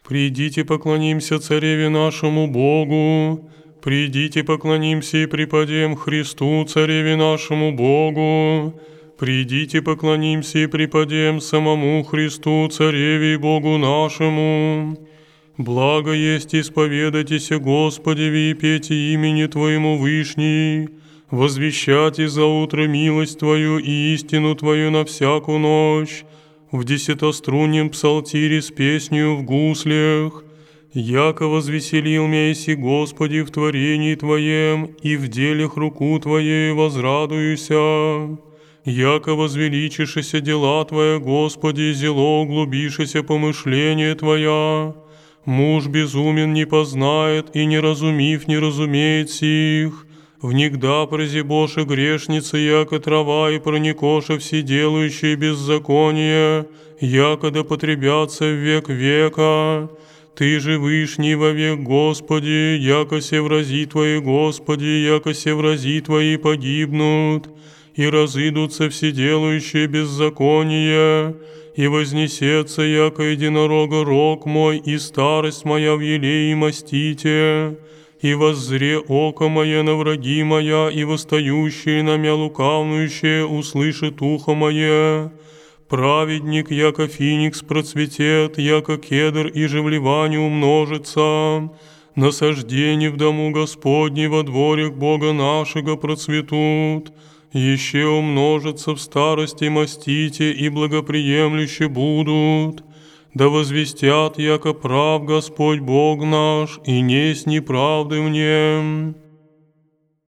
Придите, поклонимся Цареве нашему Богу. Придите, поклонимся и преподем Христу, Цареве нашему Богу. Придите, поклонимся и преподем самому Христу, Цареве и Богу нашему. Благо есть исповедайтеся Господеви и пейте имени Твоему Вышний, возвещайте за утро милость Твою и истину Твою на всякую ночь, в десятострунном псалтире с песнею в гуслях, яко возвеселил меня еси Господи в творении Твоем и в делях руку Твоей возрадуюся. Яко возвеличишися дела Твоя, Господи, зело углубишися помышление Твоя. Муж безумен не познает, и не разумив не разумеет сих. Внегда прозябоша грешница, яко трава, и проникоша все делающие беззаконие, яко да потребятся в век века. Ты же вышний вовек, Господи, яко се врази Твои, Господи, яко се врази Твои погибнут, и разыдутся все делающие беззаконие, и вознесется, яко единорога рог мой, и старость моя в елее мастите, и воззре око мое на враги моя, и восстающие на мя лукавнующие услышит ухо мое. Праведник, яко финикс процветет, яко кедр и же в Ливане умножится. Насаждения в дому Господне во дворях Бога нашего процветут. Еще умножатся в старости мастите и благоприемлюще будут. Да возвестят, яко прав Господь Бог наш, и несть неправды в нем.